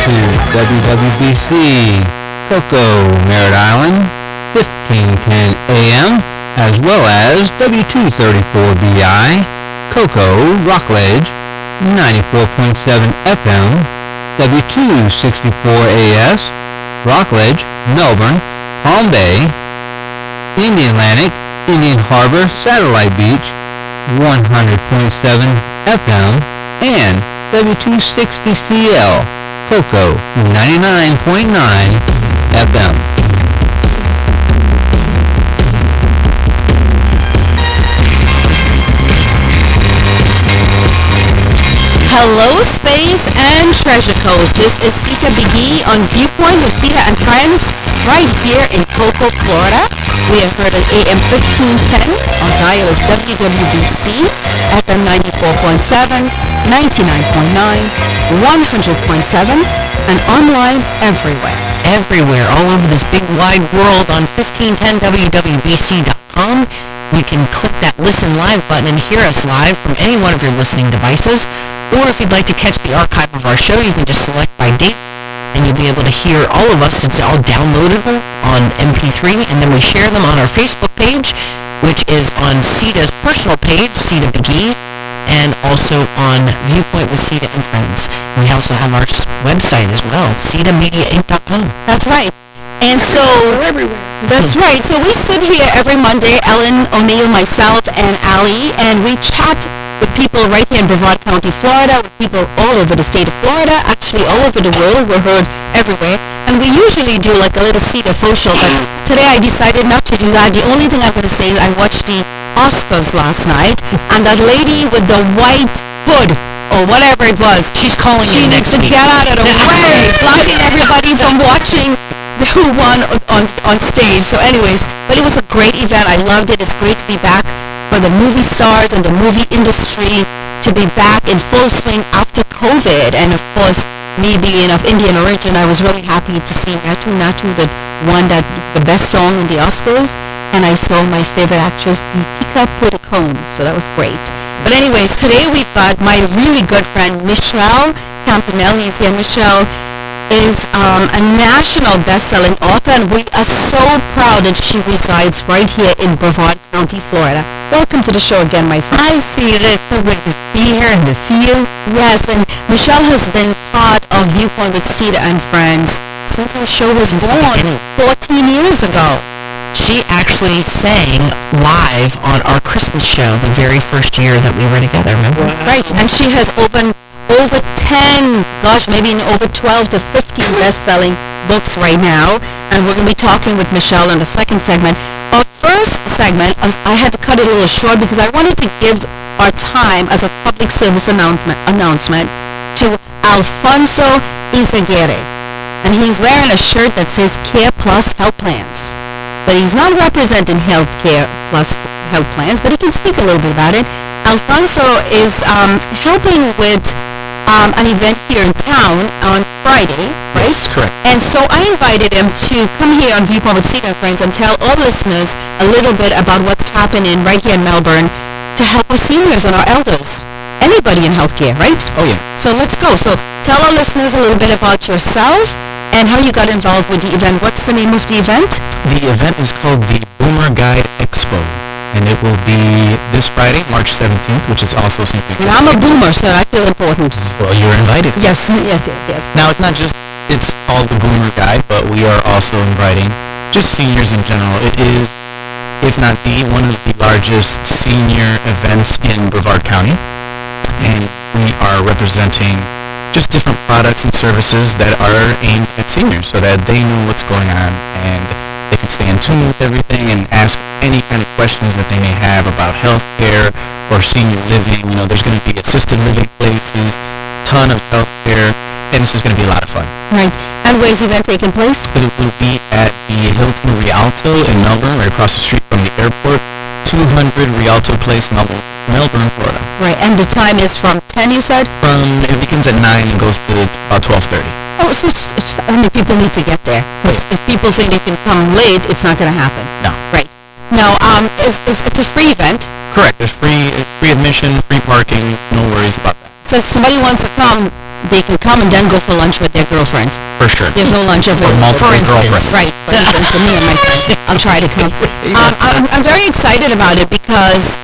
to WWBC, Cocoa, Merritt Island, 1510 AM, as well as W234BI, Cocoa, Rockledge, 94.7 FM, W264AS, Rockledge, Melbourne, Palm Bay, Indian Atlantic, Indian Harbor, Satellite Beach, 100.7 FM, and W260CL, Cocoa, 99.9 FM. Hello, Space and Treasure Coast. This is Sita Biggie on Viewpoint with Sita and Friends right here in Cocoa, Florida. We are heard at AM 1510. Our dial is WWBC, FM 94.7, 99.9, 100.7, and online everywhere. Everywhere, all over this big wide world on 1510WWBC.com. You can click that Listen Live button and hear us live from any one of your listening devices. Or if you'd like to catch the archive of our show, you can just select by date, and you'll be able to hear all of us. It's all downloadable on MP3, and then we share them on our Facebook page, which is on Sita's personal page, Sita Biggie, and also on Viewpoint with Sita and Friends. We also have our website as well, SitaMediaInc.com. That's right. And so, we're everywhere. That's right. So we sit here every Monday, Ellen O'Neill, myself, and Ali, and we chat with people right here in Brevard County, Florida, with people all over the state of Florida, actually all over the world. We're heard everywhere. And we usually do like a little Sita social, but today I decided not to do that. The only thing I'm going to say is I watched the Oscars last night, and that lady with the white hood, or whatever it was, she's calling she you needs next to week. get out of the way, blocking everybody from watching who won on stage. So anyways, but it was a great event. I loved it. It's great to be back for the movie stars and the movie industry to be back in full swing after COVID. And of course, me being of Indian origin, I was really happy to see Natu Natu that won the best song in the Oscars. And I saw my favorite actress, Deepika Padukone. So that was great. But anyways, today we've got my really good friend, Michelle Campanelli is here. Michelle is a national best-selling author, and we are so proud that she resides right here in Brevard County, Florida. Welcome to the show again, my friend. I see it. It's so good to be here and to see you. Yes, and Michelle has been part of Viewpoint with Sita and Friends since our show was born 14 years ago. She actually sang live on our Christmas show the very first year that we were together, remember? Wow. Right, and she has opened over 10, maybe over 12 to 15 best-selling books right now. And we're going to be talking with Michelle in the second segment. Our first segment, I had to cut it a little short because I wanted to give our time as a public service announcement to Alfonso Izaguirre. And he's wearing a shirt that says Care Plus Health Plans. But he's not representing Healthcare Plus Health Plans, but he can speak a little bit about it. Alfonso is helping with an event here in town on Friday, right? Yes, correct. And so I invited him to come here on Viewpoint with Sita and Friends and tell all listeners a little bit about what's happening right here in Melbourne to help our seniors and our elders. Anybody in healthcare, right? Oh, yeah. So let's go. So tell our listeners a little bit about yourself and how you got involved with the event. What's the name of the event? The event is called the Boomer Guide Expo, and it will be this Friday, March 17th, which is also St. And I'm a boomer, so I feel important. Well, you're invited. Yes. Now, it's not just, it's called the Boomer Guide, but we are also inviting just seniors in general. It is, if not one of the largest senior events in Brevard County, and we are representing just different products and services that are aimed at seniors so that they know what's going on and they can stay in tune with everything and ask any kind of questions that they may have about healthcare or senior living. You know, there's going to be assisted living places, ton of healthcare, and this is going to be a lot of fun. Right. And where's the event taking place? It will be at the Hilton Rialto in Melbourne, right across the street from the airport, 200 Rialto Place, Melbourne, Florida. Right. And the time is from 10, you said? It begins at 9 and goes to about 12:30. Oh, so people need to get there. Because if people think they can come late, it's not going to happen. No. Right. Now, it's a free event. Correct. There's free admission, free parking. No worries about that. So if somebody wants to come they can come and then go for lunch with their girlfriends. For sure. There's no lunch available. multiple For instance, girlfriends. right? For instance, for me and my friends, I'll try to come. I'm very excited about it because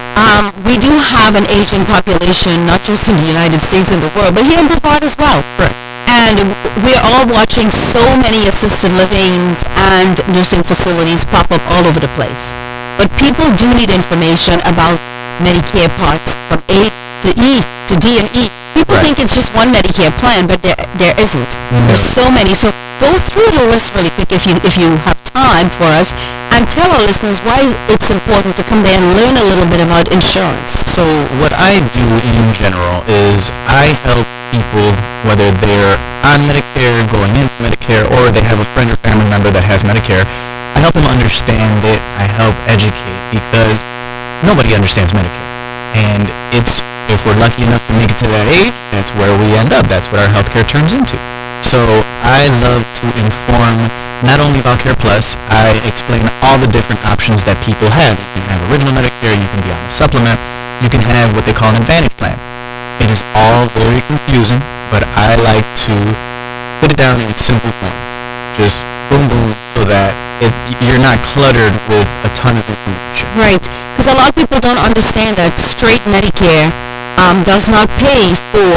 we do have an aging population, not just in the United States and the world, but here in Brevard as well. Right. And we're all watching so many assisted livings and nursing facilities pop up all over the place. But people do need information about Medicare parts from A to E to D and E. People Right. think it's just one Medicare plan, but there isn't. There's so many. So go through the list really quick if you have time for us, and tell our listeners why it's important to come there and learn a little bit about insurance. So what I do in general is I help people, whether they're on Medicare, going into Medicare, or they have a friend or family member that has Medicare, I help them understand it. I help educate because nobody understands Medicare. And if we're lucky enough to make it to that age, that's where we end up. That's what our healthcare turns into. So I love to inform not only about Care Plus, I explain all the different options that people have. You can have original Medicare, you can be on a supplement, you can have what they call an Advantage plan. It is all very confusing, but I like to put it down in simple forms. Just boom, boom, so that you're not cluttered with a ton of information. Right, because a lot of people don't understand that straight Medicare does not pay for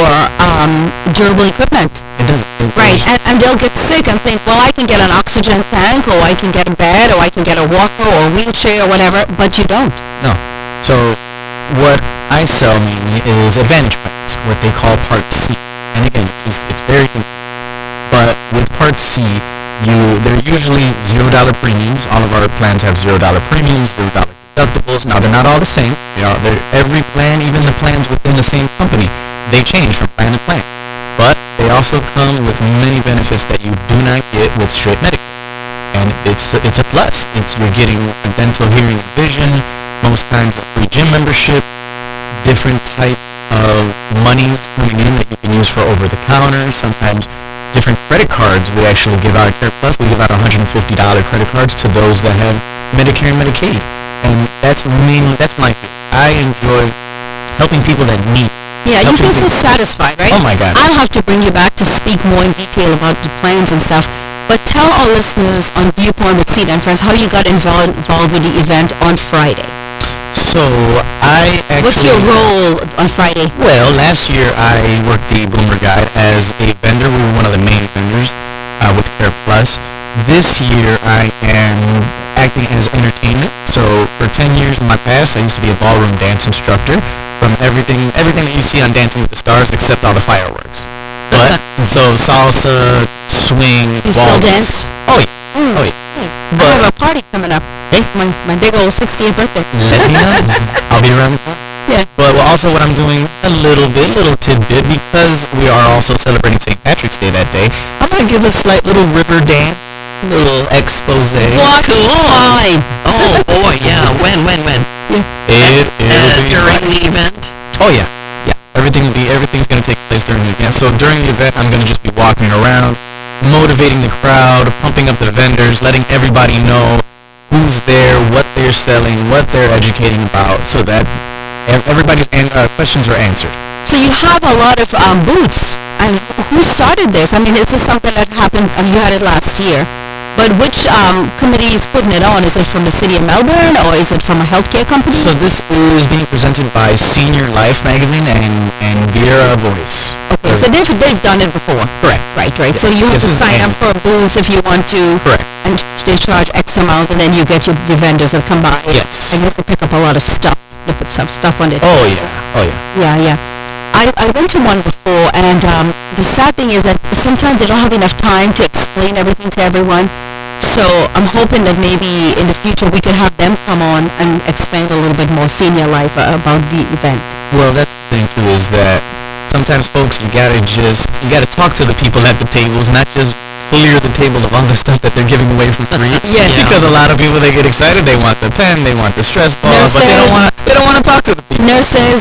durable equipment. It doesn't. Right, and they'll get sick and think, well, I can get an oxygen tank, or I can get a bed, or I can get a walker, or a wheelchair, or whatever, but you don't. No. So what I sell mainly is Advantage plans, what they call Part C. And again, it's very confusing. But with Part C, they're usually $0 premiums. All of our plans have $0 premiums, $0 deductibles. Now, they're not all the same. Every plan, even the plans within the same company, they change from plan to plan. But they also come with many benefits that you do not get with straight Medicare. And it's a plus. You're getting a dental, hearing, and vision, most times a free gym membership, different types of monies coming in that you can use for over-the-counter, sometimes different credit cards. We actually give out at Care Plus. We give out $150 credit cards to those that have Medicare and Medicaid. And that's my thing. I enjoy helping people that need. Yeah, you feel so satisfied, right? Oh my God. I'll have to bring you back to speak more in detail about the plans and stuff. But tell our listeners on Viewpoint with Cedar and Friends how you got involved with the event on Friday. So I actually... What's your role on Friday? Well, last year I worked the Boomer Guide as a vendor. We were one of the main vendors with Care Plus. This year I am acting as entertainment. So for 10 years in my past, I used to be a ballroom dance instructor. From everything that you see on Dancing with the Stars, except all the fireworks. But so salsa, swing, You waltz. still dance? Oh yeah, oh yeah. Yes. I But- have a party coming up. Hey. My big old 60th birthday. Let me know. I'll be around the corner. Yeah. But also what I'm doing a little tidbit, because we are also celebrating St. Patrick's Day that day, I'm going to give a slight little river dance, little expose. What time? Oh boy, yeah. When? It'll be During the event? Oh yeah. Everything's going to take place during the event. So during the event, I'm going to just be walking around, motivating the crowd, pumping up the vendors, letting everybody know who's there, what they're selling, what they're educating about, so that everybody's questions are answered. So you have a lot of booths. And who started this? I mean, is this something that happened, and you had it last year, but which committee is putting it on? Is it from the city of Melbourne, or is it from a healthcare company? So this is being presented by Senior Life magazine and Viera Voice. Okay, so they've done it before. Correct. Right. So you have This to is sign up annual. for a booth if you want to. Correct. And they charge X amount, and then you get your vendors that come by. Yes. I guess they pick up a lot of stuff. They put some stuff on it. Oh yeah. Yeah. I went to one before, and the sad thing is that sometimes they don't have enough time to explain everything to everyone. So I'm hoping that maybe in the future we could have them come on and explain a little bit more Senior Life about the event. Well, that's the thing too, is that sometimes folks, you gotta talk to the people at the tables, not just clear the table of all the stuff that they're giving away for free. Yeah. Because a lot of people, they get excited, they want the pen, they want the stress ball, but they don't want to talk to the people. Nurses.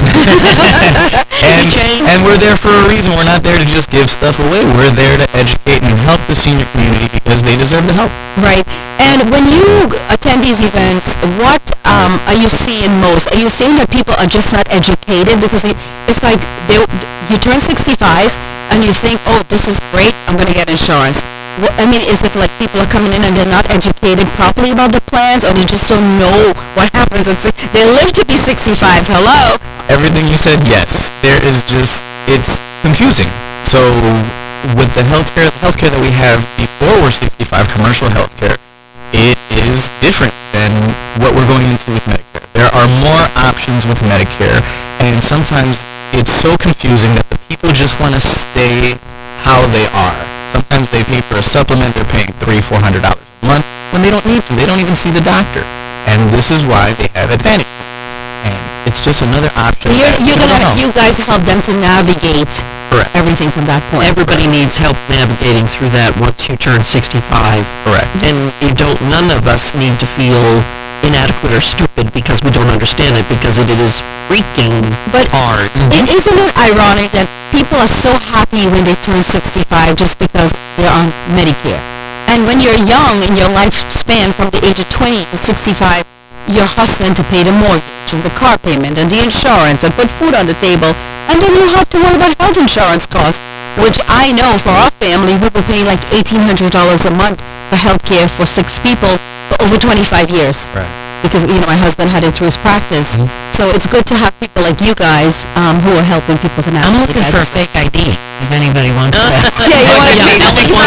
And we're there for a reason. Are not there to just give stuff away. We're there to educate and help the senior community because they deserve the help. Right. And when you attend these events, what are you seeing most? Are you seeing that people are just not educated? Because it's like you turn 65, and you think, oh, this is great, I'm going to get insurance. I mean, is it like people are coming in and they're not educated properly about the plans, or they just don't know what happens? They live to be 65. Hello? Everything you said, yes. It's confusing. So with the healthcare that we have before we're 65, commercial healthcare, it is different than what we're going into with Medicare. There are more options with Medicare, and sometimes it's so confusing that the people just want to stay how they are. Sometimes they pay for a supplement, they're paying $300-$400 a month when they don't need to. They don't even see the doctor. And this is why they have Advantage. And it's just another option. You guys help them to navigate Correct. everything from that point. Everybody needs help navigating through that once you turn 65. Correct. And none of us need to feel inadequate or stupid because we don't understand it, because it is freaking hard. Isn't it ironic that people are so happy when they turn 65 just because they're on Medicare? And when you're young in your lifespan from the age of 20 to 65, you're hustling to pay the mortgage and the car payment and the insurance and put food on the table, and then you have to worry about health insurance costs, which I know for our family, we were paying like $1,800 a month for health care for 6 people for over 25 years. Right. Because, my husband had it through his practice. So it's good to have people like you guys who are helping people to navigate. I'm looking for a fake ID, if anybody wants that. Yeah, you want to be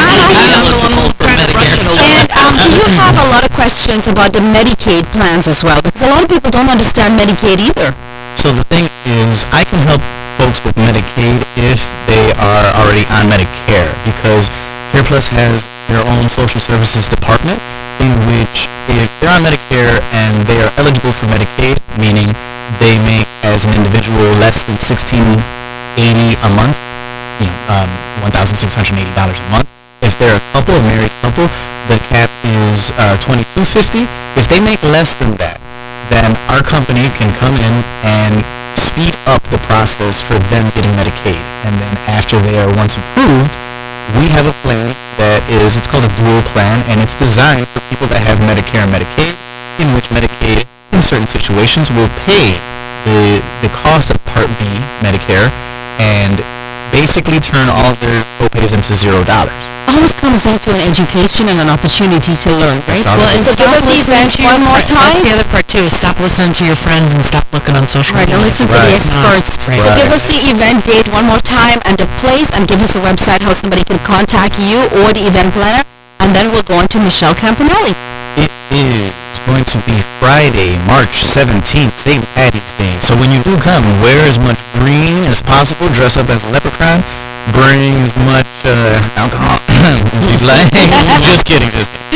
eligible for Medicare. And you have a lot of questions about the Medicaid plans as well, because a lot of people don't understand Medicaid either. So the thing is, I can help folks with Medicaid if they are already on Medicare, because CarePlus has their own social services department in which, if they're on Medicare and they are eligible for Medicaid, meaning they make as an individual less than $1,680 a month, $1,680 a month. If they're a married couple, the cap is $2,250. If they make less than that, then our company can come in and speed up the process for them getting Medicaid. And then after they are once approved, we have a plan it's called a dual plan, and it's designed for people that have Medicare and Medicaid, in which Medicaid, in certain situations, will pay the cost of Part B Medicare and basically turn all their co-pays into $0. Always comes into an education and an opportunity to learn, right? Well, and so give us the event one more time. That's the other part too, is stop listening to your friends and stop looking on social Right, media. and listen to the experts. Right. So give us the event date one more time and the place, and give us a website how somebody can contact you or the event planner, and then we'll go on to Michelle Campanelli. It is going to be Friday, March 17th, St. Patty's Day. So when you do come, wear as much green as possible, dress up as a leprechaun, bring as much alcohol as you'd like. Just kidding.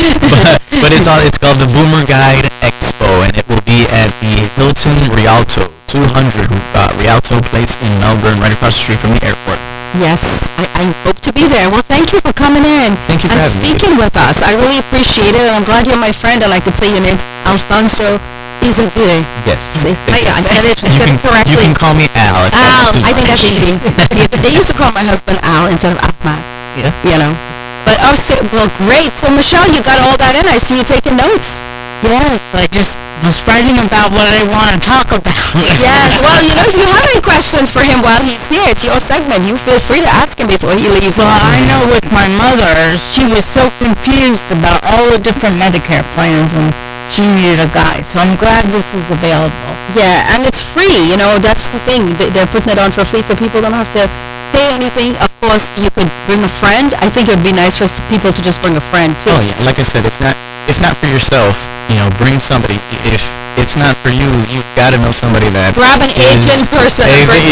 But it's called the Boomer Guide Expo, and it will be at the Hilton Rialto, 200 Rialto Place in Melbourne, right across the street from the airport. Yes, I hope to be there. Well, thank you for coming in. Thank you for and having me. speaking with us. I really appreciate it, and I'm glad you're my friend, and I could say your name, Alfonso Izagirre. Yes. I said it correctly. You can call me Al. Al, I think that's easy. They used to call my husband Al instead of Ahmad. Yeah. But well, great. So Michelle, you got all that in. I see you taking notes. Yes, I just was writing about what I want to talk about. Yes. Well, if you have any questions for him while he's here, it's your segment. You feel free to ask him before he leaves. Well, I know with my mother, she was so confused about all the different Medicare plans, and she needed a guide. So I'm glad this is available. Yeah, and it's free. That's the thing. They're putting it on for free, so people don't have to pay anything. Of course, you could bring a friend. I think it would be nice for people to just bring a friend too. Oh yeah, like I said, if not for yourself, bring somebody. If it's not for you, you've got to know somebody that grab an agent person.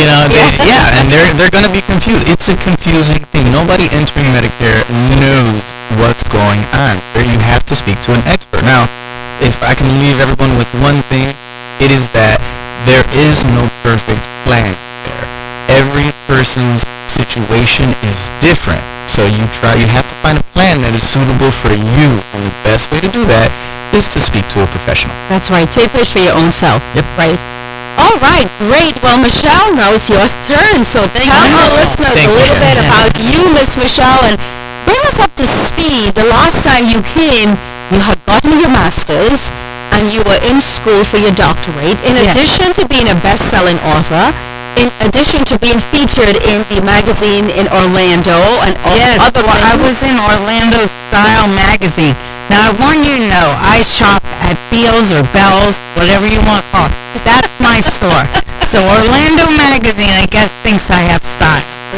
And they're going to be confused. It's a confusing thing. Nobody entering Medicare knows what's going on. You have to speak to an expert. Now, if I can leave everyone with one thing, it is that there is no perfect plan there. Every person's situation is different. So you have to find a plan that is suitable for you. And the best way to do that is to speak to a professional. That's right. Take it for your own self. Yep. Right. All right. Great. Well, Michelle, now it's your turn. So tell our listeners a little bit about you, Miss Michelle, and bring us up to speed. The last time you came, you had gotten your master's, and you were in school for your doctorate. In addition to being a best-selling author, in addition to being featured in the magazine in Orlando and other well, I things. was in Orlando Style magazine. Now, I want you to know, I shop at Beals or Bell's, whatever you want to call it. That's my store. So Orlando magazine, I guess, thinks I have style.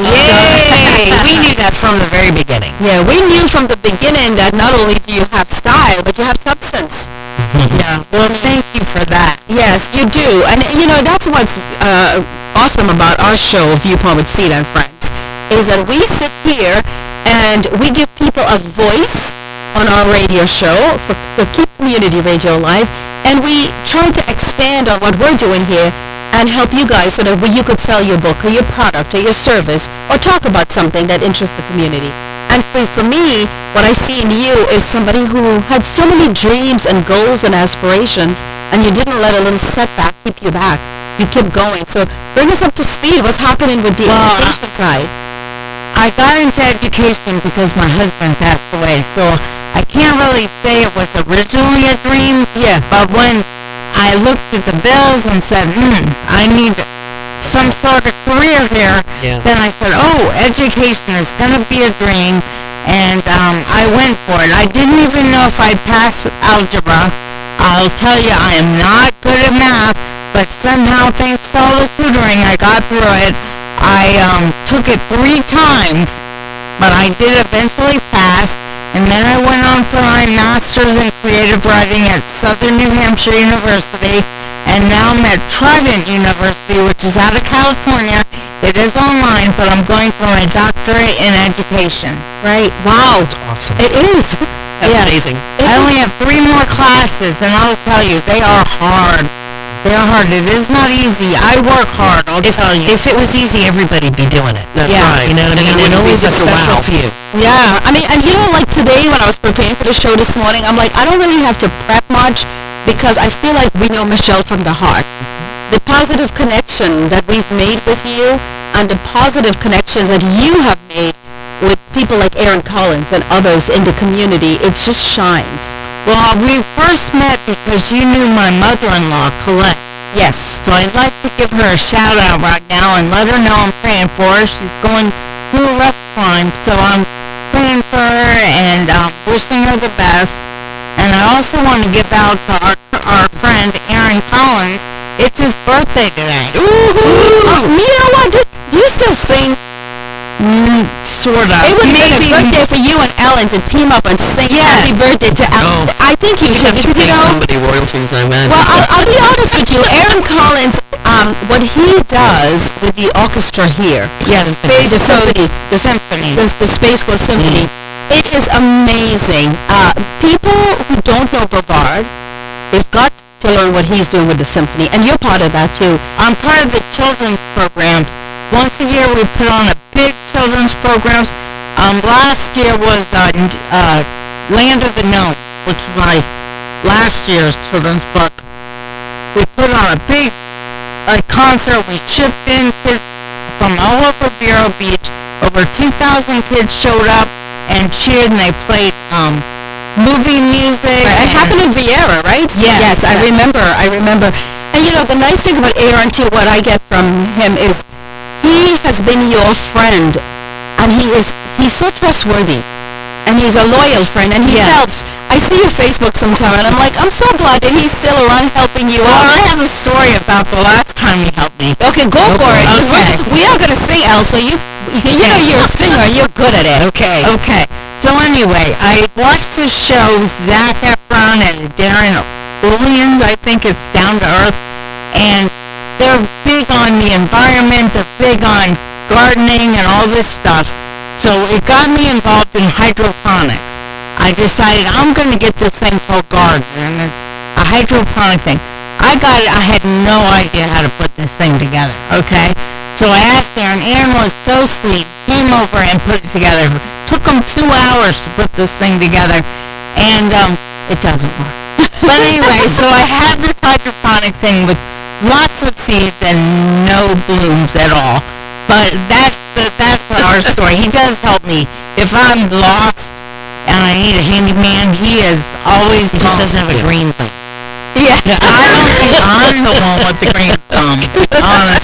Yay! We knew that from the very beginning. Yeah, we knew from the beginning that not only do you have style, but you have substance. Yeah, well, thank you for that. Yes, you do. And, that's what's awesome about our show, Viewpoint with Sita and Friends, is that we sit here and we give people a voice on our radio show to keep community radio alive, and we try to expand on what we're doing here and help you guys so that you could sell your book or your product or your service or talk about something that interests the community. And for me, what I see in you is somebody who had so many dreams and goals and aspirations, and you didn't let a little setback keep you back. You kept going. So bring us up to speed. What's happening with the education side? I got into education because my husband passed away, so I can't really say it was originally a dream. Yeah. But when I looked at the bills and said, I need some sort of career here, then I said, education is going to be a dream, and I went for it. I didn't even know if I'd pass algebra. I'll tell you, I am not good at math, but somehow, thanks to all the tutoring, I got through it. I took it 3 times, but I did eventually pass, and then I went on for my master's in creative writing at Southern New Hampshire University, and now I'm at Trident University, which is out of California. It is online, but I'm going for my doctorate in education. Right. Wow. That's awesome. It is. That's amazing. I only have 3 more classes, and I'll tell you, they are hard. They're hard. It is not easy. I work hard, I'll tell you. If it was easy, everybody'd be doing it. That's Yeah. right. You know what I mean? And It only is a such a special wow. few. Yeah. I mean, and like today when I was preparing for the show this morning, I'm like, I don't really have to prep much because I feel like we know Michelle from the heart. The positive connection that we've made with you and the positive connections that you have made with people like Aaron Collins and others in the community, it just shines. Well, we first met because you knew my mother-in-law, Colette. Yes. So I'd like to give her a shout-out right now and let her know I'm praying for her. She's going through a rough time, so I'm praying for her and wishing her the best. And I also want to give out to our friend, Aaron Collins. It's his birthday today. You know what? Do you still sing? Sort of. It would be a Maybe- good day for you and Ellen to team up and sing happy birthday to Ellen. No. I think you should, because you Pay know, somebody royalties, I imagine. well, I'll be honest with you. Aaron Collins, what he does with the orchestra here, the symphony, the Space Coast Symphony, it is amazing. People who don't know Brevard, they've got to learn what he's doing with the symphony, and you're part of that too. I'm part of the children's programs. Once a year we put on a big children's programs. Last year was Land of the Gnome, which was my last year's children's book. We put on a big concert. We shipped in kids from all over Vero Beach. Over 2,000 kids showed up and cheered, and they played movie music. It happened in Vieira, right? Yes. Yes, I remember. And the nice thing about Aaron too, what I get from him is he has been your friend, and he's so trustworthy, and he's a loyal friend, and he helps. I see your Facebook sometime, and I'm like, I'm so glad that he's still around helping you Well, out. I have a story about the last time he helped me. Okay, go for it. 'Cause Okay. We are gonna sing, Elle. So you know you're a singer. You're good at it. Okay. Okay. So anyway, I watched the show, Zac Efron and Darren Williams, I think it's Down to Earth, and they're big on the environment, they're big on gardening and all this stuff. So it got me involved in hydroponics. I decided I'm going to get this thing called Garden, and it's a hydroponic thing. I got it, I had no idea how to put this thing together, okay? So I asked Aaron. Aaron was so sweet, came over and put it together. Took him 2 hours to put this thing together, and it doesn't work. But anyway, so I have this hydroponic thing with lots of seeds and no blooms at all. But that's our story. He does help me. If I'm lost and I need a handyman, he is always. He just doesn't have a green thumb. Yeah. I don't think I'm the one with the green thumb, honestly.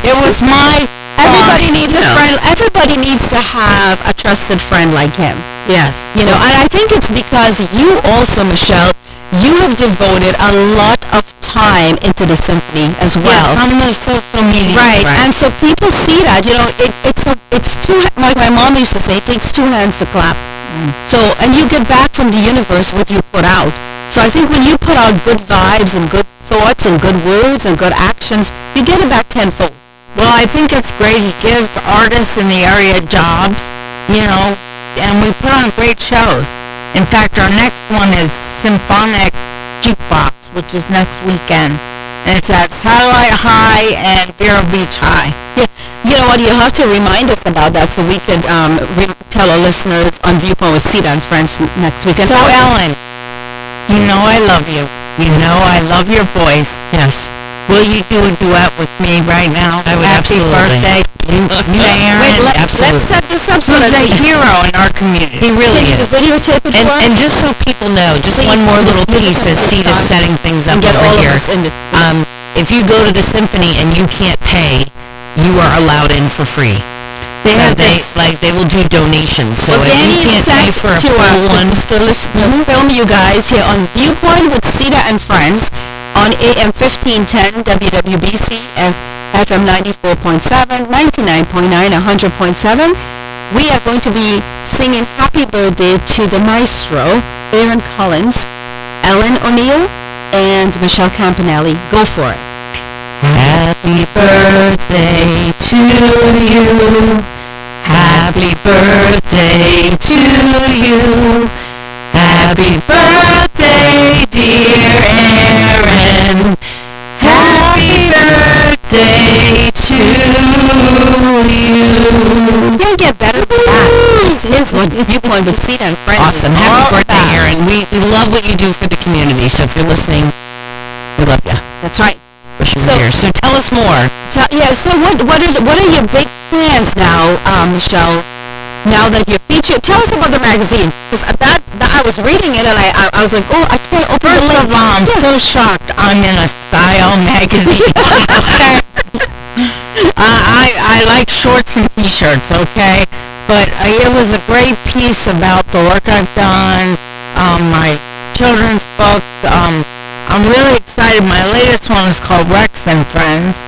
It was my Everybody thought. needs a friend. Everybody needs to have a trusted friend like him. Yes. You know, and I think it's because you also, Michelle, you have devoted a lot of time into the symphony as well. Yes, on the social media. Right. And so people see that, you know, it's two, like my mom used to say, it takes two hands to clap. So, and you get back from the universe what you put out. So I think when you put out good vibes and good thoughts and good words and good actions, you get it back tenfold. Well, I think it's great. It gives artists in the area jobs, you know, and we put on great shows. In fact, our next one is Symphonic Jukebox, which is next weekend. And it's at Satellite High and Vero Beach High. Yeah. You know what, you have to remind us about that so we could tell our listeners on Viewpoint with Sita and Friends next weekend. So, Ellen, you know I love you. You know I love your voice. Yes. Will you do a duet with me right now? I would Happy absolutely. birthday. Wait, let's set this up so He's that a hero in our community. He really Can you is. videotape it for us? And just so people know, just one more little piece as Sita's setting things up and get over all here. of us in the... If you go to the symphony and you can't pay, you are allowed in for free. They will do donations. So Well, if Danny you is can't pay set for a to full one, film you guys here on Viewpoint with Sita and Friends on AM 1510 WWBC and FM 94.7, 99.9, 100.7. We are going to be singing Happy Birthday to the maestro, Aaron Collins, Ellen O'Neill, and Michelle Campanelli. Go for it. happy birthday to you. Happy birthday to you. Happy birthday, dear Aaron. Happy birthday to you. Can't get better than that. This is what Viewpoint with Sita and Friends Awesome. is Happy all birthday, about. Aaron. We love what you do for the community. So if you're listening, we love you. That's right. Wish you So- were here. So tell us more. So, yeah, so what are your big plans now, Michelle? Now that you're featured, tell us about the magazine. Because that I was reading it and I was like, oh, I can't open the First link. of all, I'm so shocked I'm in a style magazine. I like shorts and t-shirts, okay? But it was a great piece about the work I've done, my children's books. I'm really excited. My latest one is called Rex and Friends.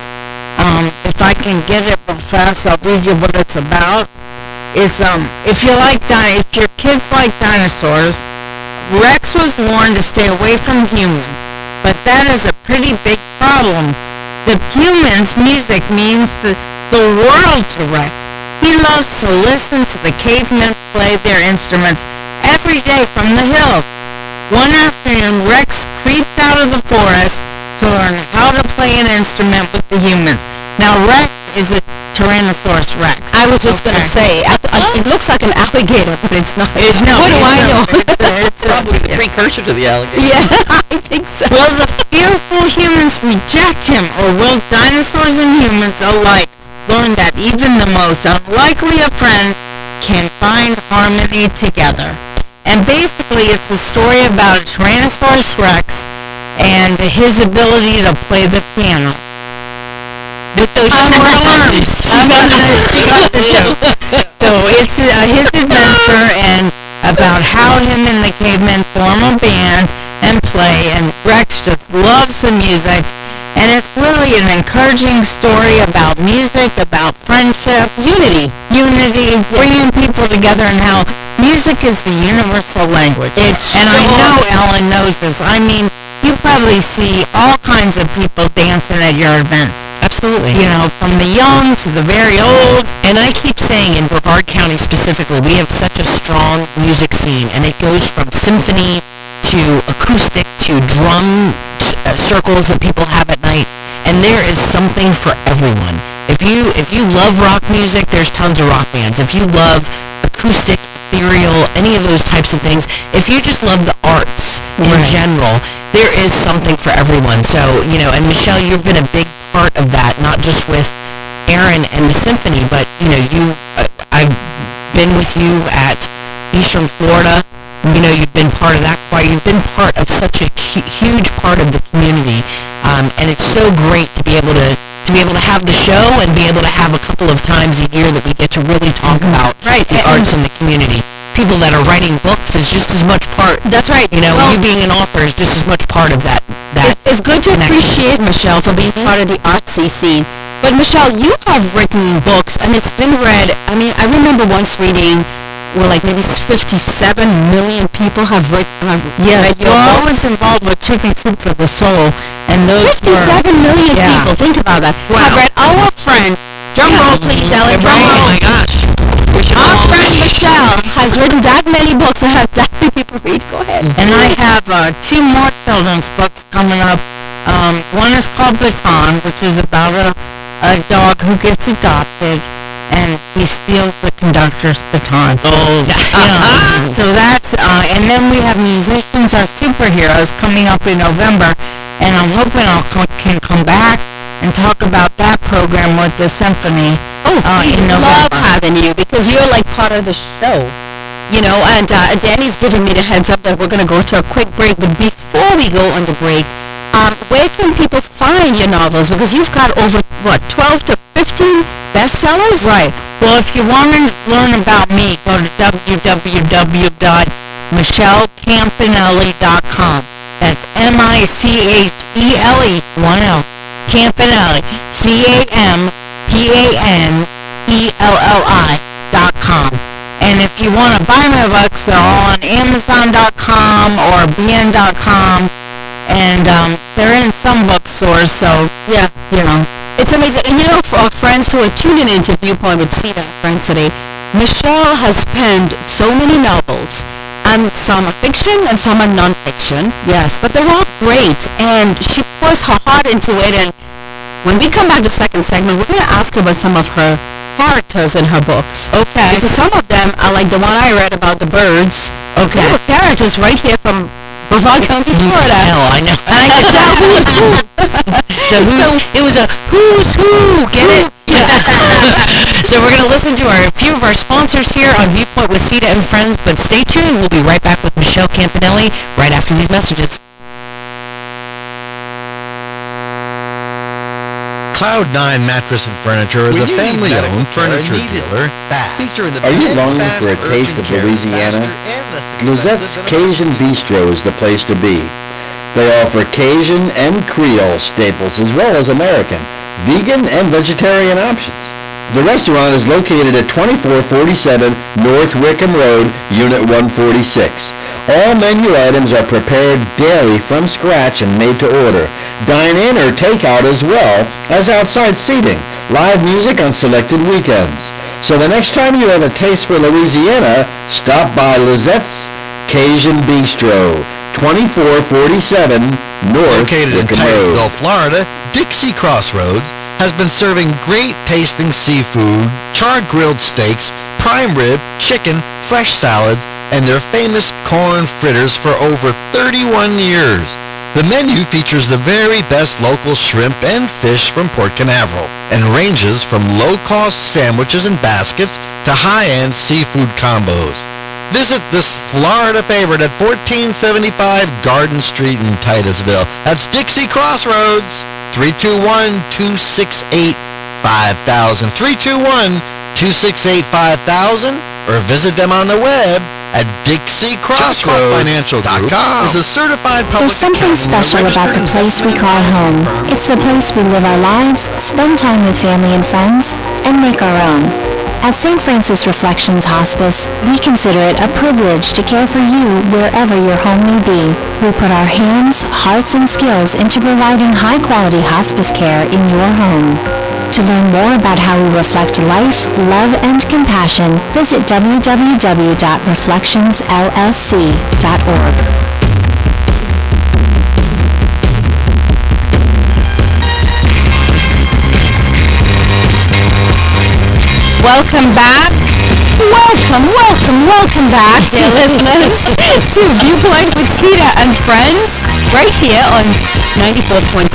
If I can get it real fast, I'll read you what it's about. It's if your kids like dinosaurs, Rex was warned to stay away from humans, but that is a pretty big problem. The humans' music means the world to Rex. He loves to listen to the cavemen play their instruments every day from the hills. One afternoon, Rex creeped out of the forest to learn how to play an instrument with the humans. Now, Rex is a Tyrannosaurus Rex. I was just going to say, it looks like an alligator, but it's not. No, what do I know? It's Probably the precursor to the alligator. Yeah, I think so. Will the fearful humans reject him, or will dinosaurs and humans alike learn that even the most unlikely of friends can find harmony together? And basically, it's a story about a Tyrannosaurus Rex and his ability to play the piano. With those She short got arms. the joke. So it's his adventure and about how him and the cavemen form a band and play, and Rex just loves the music. And it's really an encouraging story about music, about friendship, unity, bringing people together, and how music is the universal language. I know Ellen knows this. I mean, you probably see all kinds of people dancing at your events. Absolutely. You know, from the young to the very old. And I keep saying in Brevard County specifically, we have such a strong music scene, and it goes from symphony to acoustic to drum circles that people have at night, and there is something for everyone. If you love rock music, there's tons of rock bands. If you love acoustic, ethereal, any of those types of things, if you just love the arts in general, there is something for everyone. So, you know, and Michelle, you've been a big part of that, not just with Aaron and the symphony, but, you know, I've been with you at Eastern Florida. You know, you've been part of that choir. You've been part of such a huge part of the community, and it's so great to be able to to be able to have the show and be able to have a couple of times a year that we get to really talk about the arts in the community. People that are writing books is just as much part. That's right. You know, you being an author is just as much part of that. It's good to appreciate Michelle for being part of the artsy scene. But Michelle, you have written books, and it's been read. I mean, I remember once reading, well, like maybe 57 million people have read your Well, I books. was involved with Chicken Soup for the Soul, and those 57 million people. Think about that. Have read our friend. Drum roll, please, Ellen. Drum roll. Oh my gosh. Our friend Michelle has written that many books and had that many people read. Go ahead. And I have 2 more children's books coming up. One is called Baton, which is about a dog who gets adopted, and he steals the conductor's baton. So, so that's, and then we have Musicians Are Superheroes coming up in November, and I'm hoping can come back and talk about that program with the symphony. We in love November. having you because you're like part of the show, you know, and Danny's giving me the heads up that we're going to go to a quick break. But before we go on the break, where can people find your novels? Because you've got over, 12 to 15 bestsellers? Right. Well, if you want to learn about me, go to www.michellecampanelli.com. That's Michele, 1L, Campanelli, CAMPANELLI.com. And if you want to buy my books, they're all on Amazon.com or BN.com, and they're in some bookstores, so, Yeah. you know. It's amazing. And you know, for our friends who are tuning into Viewpoint with Sita and friends today, Michelle has penned so many novels, and some are fiction and some are non-fiction. Yes. But they're all great, and she pours her heart into it. And when we come back to the second segment, we're going to ask her about some of her characters in her books. Okay. Because some of them are like the one I read about the birds. Okay. They were characters right here from Brevard County, Florida. I know. And I could tell who was who. It was a who's who. Get it? So we're going to listen to a few of our sponsors here on Viewpoint with Sita and Friends, but stay tuned. We'll be right back with Michelle Campanelli right after these messages. Cloud9 Mattress and Furniture is a family-owned furniture dealer. Are you longing for a taste of Louisiana? Lizette's Cajun Bistro is the place to be. They offer Cajun and Creole staples as well as American, vegan, and vegetarian options. The restaurant is located at 2447 North Wickham Road, Unit 146. All menu items are prepared daily from scratch and made to order. Dine in or take out as well as outside seating. Live music on selected weekends. So the next time you have a taste for Louisiana, stop by Lizette's Cajun Bistro, 2447 North Located in Wickham Road. Titusville, Florida, Dixie Crossroads has been serving great tasting seafood, charred grilled steaks, prime rib, chicken, fresh salads, and their famous corn fritters for over 31 years. The menu features the very best local shrimp and fish from Port Canaveral and ranges from low-cost sandwiches and baskets to high-end seafood combos. Visit this Florida favorite at 1475 Garden Street in Titusville. That's Dixie Crossroads. 321-268-5000. 321-268-5000, or visit them on the web at DixieCrossroads.com. Is a certified public There's something accountant special and about the registered place we call home. It's the place we live our lives, spend time with family and friends, and make our own. At St. Francis Reflections Hospice, we consider it a privilege to care for you wherever your home may be. We put our hands, hearts, and skills into providing high-quality hospice care in your home. To learn more about how we reflect life, love, and compassion, visit www.reflectionsllsc.org. Welcome back. Welcome back, dear listeners, to Viewpoint with Sita and Friends, right here on 94.7,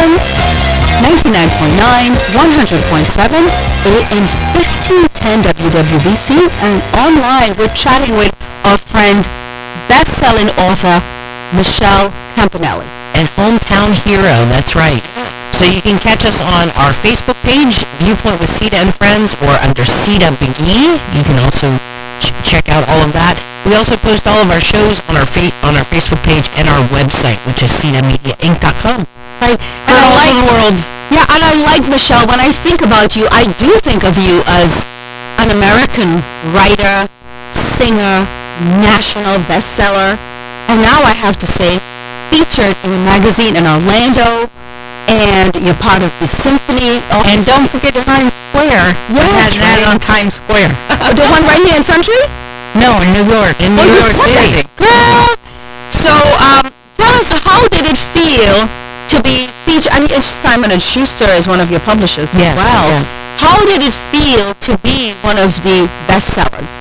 99.9, 100.7, AM 1510 WWBC, and online we're chatting with our friend, best-selling author, Michelle Campanelli. And hometown hero, that's right. So you can catch us on our Facebook page, Viewpoint with Sita and Friends, or under Sita McGee. You can also check out all of that. We also post all of our shows on our Facebook page and our website, which is sitamediainc.com. Right. And I like the world. Yeah, and I like, Michelle, when I think about you, I do think of you as an American writer, singer, national bestseller, and now I have to say, featured in a magazine in Orlando, and you're part of the symphony. And don't forget Times Square. Yes, that on Times Square. The one right here in Century? No, in New York. In New York City. Girl. So, tell us, how did it feel to be featured? I mean, Simon & Schuster is one of your publishers as well. Yeah. How did it feel to be one of the bestsellers?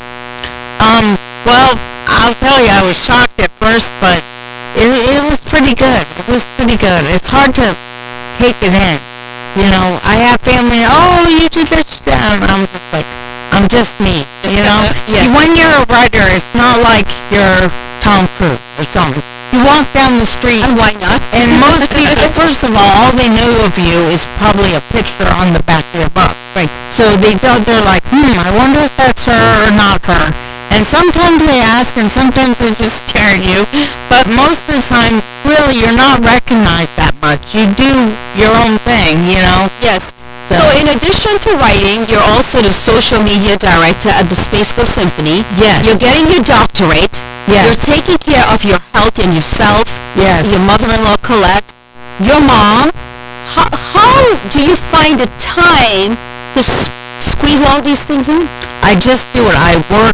Well, I'll tell you, I was shocked at first, but it was pretty good. It was pretty good. It's hard to take it in. You know, I have family, you did this, and I'm just like, I'm just me, you know? Yeah. When you're a writer, it's not like you're Tom Cruise or something. You walk down the street. And why not? And most people, first of all they know of you is probably a picture on the back of your book. Right. So they're like, I wonder if that's her or not her. And sometimes they ask, and sometimes they just stare at you. But most of the time, really, you're not recognized that much. You do your own thing, you know? Yes. So in addition to writing, you're also the social media director at the Space Coast Symphony. Yes. You're getting your doctorate. Yes. You're taking care of your health and yourself. Yes. Your mother-in-law, Colette. Your mom. How do you find the time to squeeze all these things in? I just do it. I work.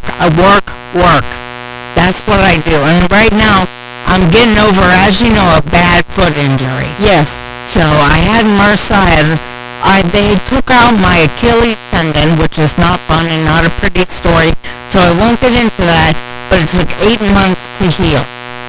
That's what I do. And right now, I'm getting over, as you know, a bad foot injury. Yes. So I had MRSA. They took out my Achilles tendon, which is not fun and not a pretty story. So I won't get into that. But it took 8 months to heal.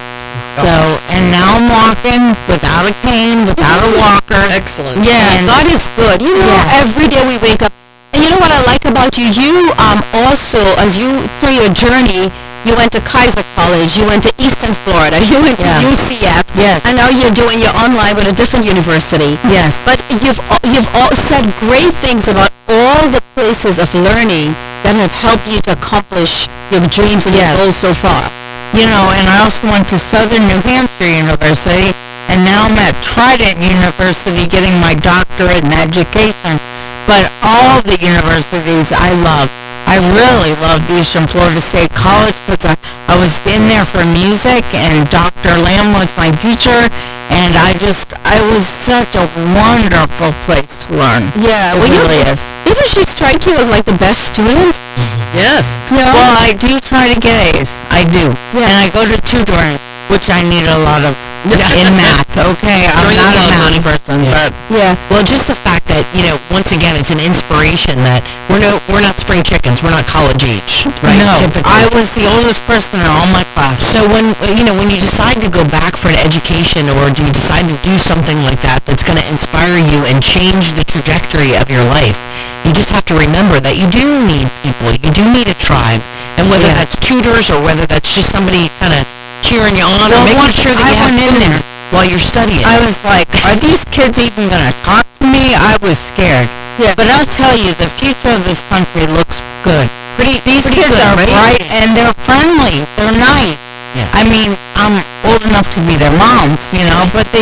So, and now I'm walking without a cane, without a walker. Excellent. Yeah, God is good. You know, every day we wake up. And you know what I like about you? You also, as you, through your journey, you went to Kaiser College, you went to Eastern Florida, you went to UCF, and now you're doing your online with a different university. Yes. But you've all said great things about all the places of learning that have helped you to accomplish your dreams and your goals so far. You know, and I also went to Southern New Hampshire University, and now I'm at Trident University getting my doctorate in education. But all the universities I love. I really loved Eastern Florida State College because I was in there for music, and Dr. Lamb was my teacher, and it was such a wonderful place to learn. Yeah, it really is. Isn't she strike you as like the best student? Yes. Yeah. Well, I do try to get A's. I do. Yeah. And I go to tutoring, which I need a lot of in math, okay? I'm not a math person, but... Yeah. Well, just the fact that, once again, it's an inspiration that we're not spring chickens. We're not college age, right? No, typically. I was the oldest person in all my class. So when you decide to go back for an education, or do you decide to do something like that that's going to inspire you and change the trajectory of your life, you just have to remember that you do need people. You do need a tribe. And whether that's tutors or whether that's just somebody kind of cheering you on or making sure that you have food in there while you're studying. I was like, are these kids even going to talk to me? I was scared. Yeah. But I'll tell you, the future of this country looks good. These kids good, are right? bright, and they're friendly. They're nice. Yeah. I mean, I'm old enough to be their moms, but they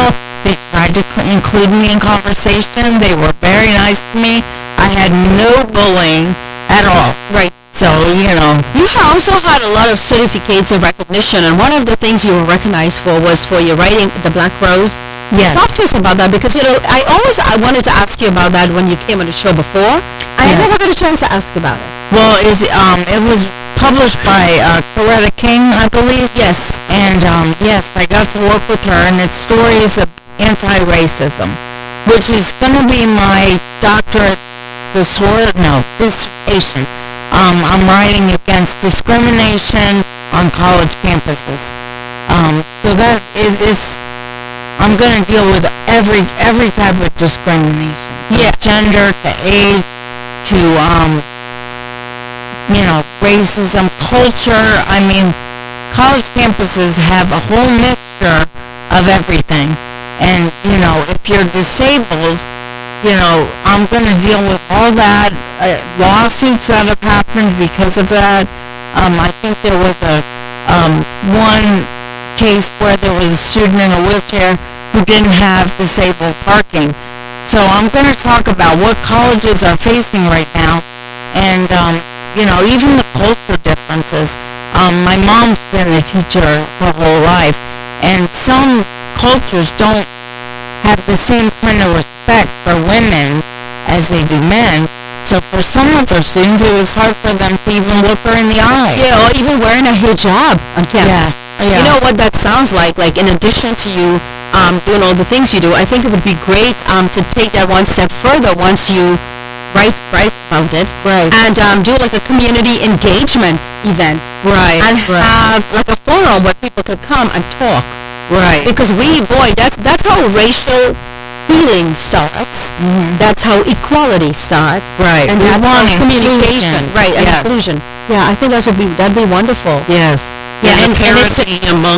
tried to include me in conversation. They were very nice to me. I had no bullying at all. Right. So, you also had a lot of certificates of recognition, and one of the things you were recognized for was for your writing The Black Rose. Yes. Talk to us about that, because, I wanted to ask you about that when you came on the show before. I never got a chance to ask about it. Well, it was published by Coretta King, I believe. Yes. And, yes, I got to work with her, and it's stories of anti-racism, which is going to be my doctorate dissertation. I'm writing against discrimination on college campuses. So that is, I'm going to deal with every type of discrimination. Yeah. Gender, to age, to, racism, culture. I mean, college campuses have a whole mixture of everything. And, if you're disabled, I'm going to deal with all that, lawsuits that have happened because of that. I think there was one case where there was a student in a wheelchair who didn't have disabled parking. So I'm going to talk about what colleges are facing right now, and, even the culture differences. My mom's been a teacher her whole life, and some cultures don't have the same kind of respect for women as they do men. So for some of her students, it was hard for them to even look her in the eye. Yeah, or even wearing a hijab on campus. Yeah. You know what that sounds like? Like, in addition to you doing all the things you do, I think it would be great to take that one step further once you write about it. Right. And do like a community engagement event. Right. And have like a forum where people could come and talk. Right. Because that's how racial healing starts. Mm-hmm. That's how equality starts. Right. And We that's want how communication. inclusion. Right. And Yes. inclusion. Yeah, I think that'd be wonderful. Yes. Yeah, and the parity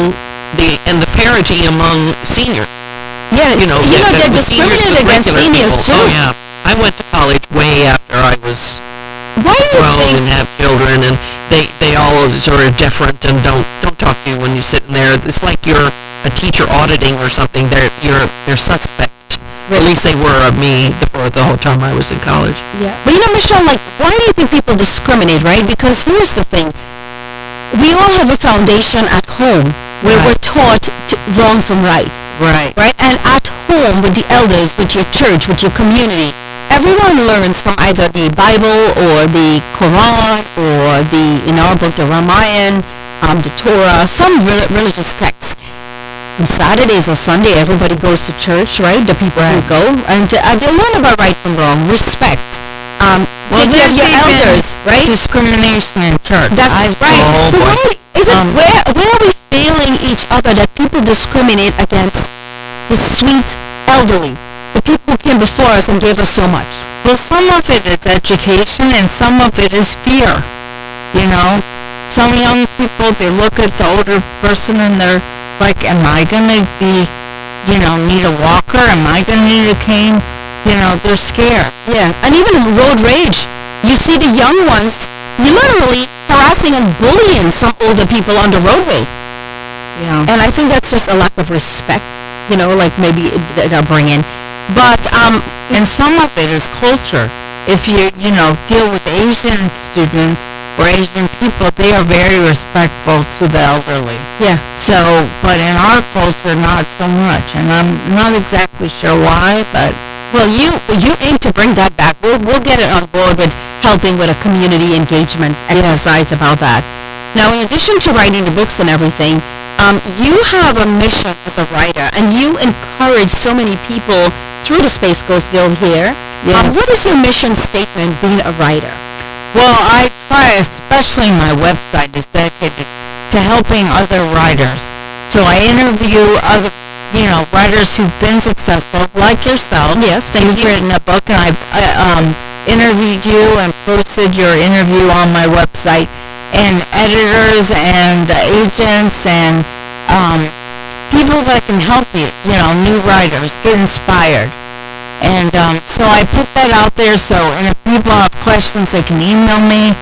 among seniors. Yeah, they're the seniors discriminated with against regular seniors people. too. Oh yeah, I went to college way after I was Why do you grown think? and have children, and they all sort of deferent and don't talk to you when you're sitting there. It's like you're a teacher auditing or something. They're suspect. At least they were of me for the whole time I was in college. Yeah, but Michelle, like, why do you think people discriminate, right? Because here's the thing: we all have a foundation at home where we're taught wrong from right. Right. Right? And at home with the elders, with your church, with your community, everyone learns from either the Bible or the Quran or in our book, the Ramayana, the Torah, some religious texts. On Saturdays or Sunday, everybody goes to church, right? The people who go, and they learn about right from wrong, respect. Take care of your elders, right? Discrimination in church. That's right. So where are we failing each other that people discriminate against the sweet elderly, the people who came before us and gave us so much? Well, some of it is education and some of it is fear. Some young people, they look at the older person and they're like, am I going to be, need a walker? Am I going to need a cane? They're scared. Yeah, and even in road rage, you see the young ones literally harassing and bullying some older people on the roadway. Yeah. And I think that's just a lack of respect, like maybe they'll bring in. But, and some of it is culture. If you, deal with Asian students or Asian people, they are very respectful to the elderly. Yeah. So, but in our culture, not so much. And I'm not exactly sure why, but... Well, you aim to bring that back. We'll get it on board with helping with a community engagement exercise about that. Now, in addition to writing the books and everything, you have a mission as a writer, and you encourage so many people through the Space Ghost Guild here. Yes. What is your mission statement being a writer? Well, I try, especially my website is dedicated to helping other writers. So I interview other writers who've been successful, like yourself. Yes, thank you. You've written a book, and I've interviewed you and posted your interview on my website. And editors and agents and people that can help you, new writers, get inspired. And so I put that out there, and if people have questions, they can email me.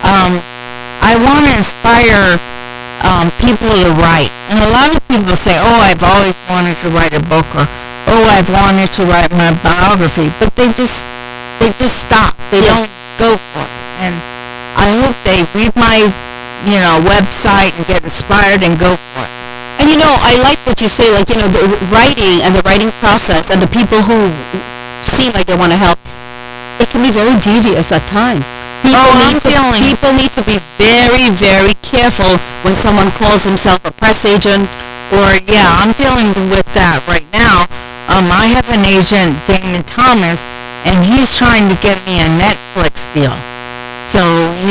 I want to inspire people to write. And a lot of people say, oh, I've always wanted to write a book, or oh, I've wanted to write my biography, but they just stop. They don't go for it. And I hope they read my, website and get inspired and go for it. And I like what you say, like, the writing and the writing process and the people who seem like they want to help, it can be very devious at times. People need to be very, very careful when someone calls himself a press agent. I'm dealing with that right now. I have an agent, Damon Thomas, and he's trying to get me a Netflix deal. So,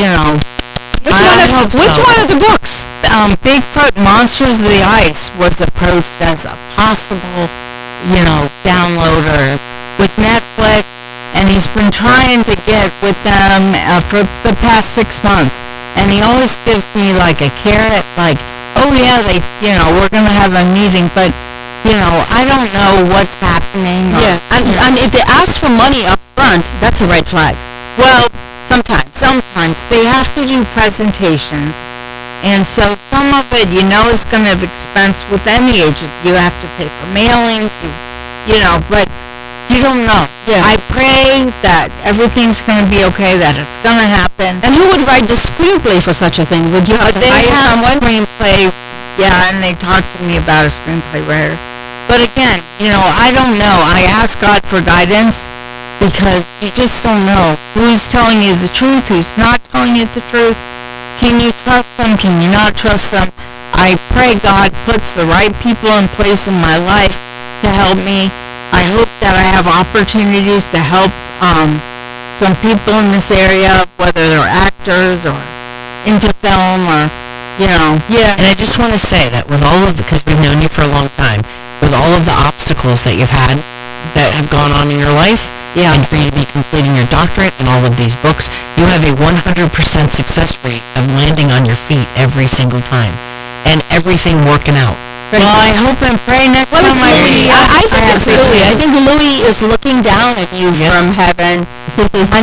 Which one of the books? Bigfoot Monsters of the Ice was approached as a possible, downloader with Netflix, and he's been trying to get with them for the past 6 months. And he always gives me like a carrot, like, oh yeah, we're going to have a meeting, but I don't know what's happening. Yeah, and if they ask for money up front, that's a red flag. Well, Sometimes. they have to do presentations, and so some of it, is going to have expense with any agent. You have to pay for mailings, but you don't know. Yeah. I pray that everything's going to be okay, that it's going to happen. And who would write the screenplay for such a thing? Would you have to They hire have someone? screenplay, yeah, and they talked to me about a screenplay writer. But again, I don't know. I ask God for guidance because you just don't know who's telling you the truth, who's not telling you the truth. Can you trust them? Can you not trust them? I pray God puts the right people in place in my life to help me. I hope that I have opportunities to help some people in this area, whether they're actors or into film or, And I just want to say that with all of because we've known you for a long time, with all of the obstacles that you've had that have gone on in your life, and for you to be completing your doctorate and all of these books, you have a 100% success rate of landing on your feet every single time, and everything working out. Well, I hope and pray next time It's Louis. I think it's Louis. I think Louis is looking down at you from heaven. And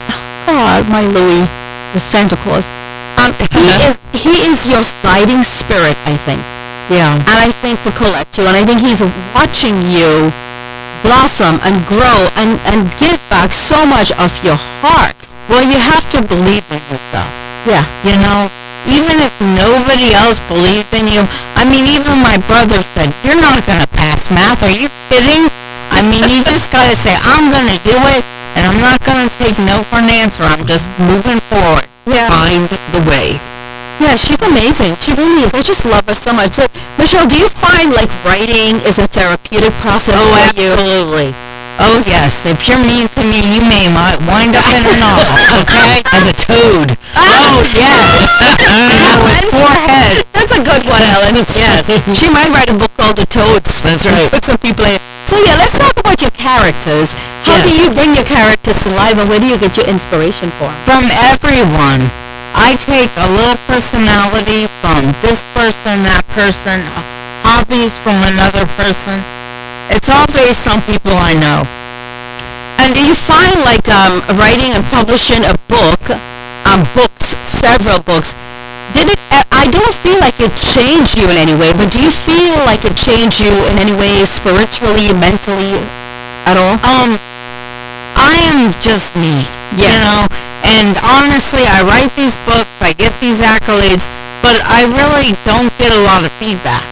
my Louis, the Santa Claus. He is your guiding spirit, I think. Yeah. And I think for Colette too. And I think he's watching you blossom and grow and give back so much of your heart. Well, you have to believe in yourself. Yeah. Even if nobody else believes in you. I mean, even my brother said, "You're not going to pass math. Are you kidding?" I mean, you just got to say, "I'm going to do it, and I'm not going to take no for an answer. I'm just moving forward." Yeah. Find the way. Yeah, she's amazing. She really is. I just love her so much. So, Michelle, do you find like writing is a therapeutic process Oh, for you? absolutely. Oh, yes. If you're mean to me, you may wind up in a novel, okay? As a toad. Oh, yes. With 4 heads. That's a good one, Ellen. Yes. She might write a book called The Toads. That's right. Put some people in. So yeah, let's talk about your characters. How do you bring your characters to life, and where do you get your inspiration from? From everyone. I take a little personality from this person, that person, hobbies from another person. It's all based on people I know. And do you find like writing and publishing a book, several books, I don't feel like it changed you in any way, but do you feel like it changed you in any way spiritually, mentally, at all? I am just me, and honestly, I write these books, I get these accolades, but I really don't get a lot of feedback,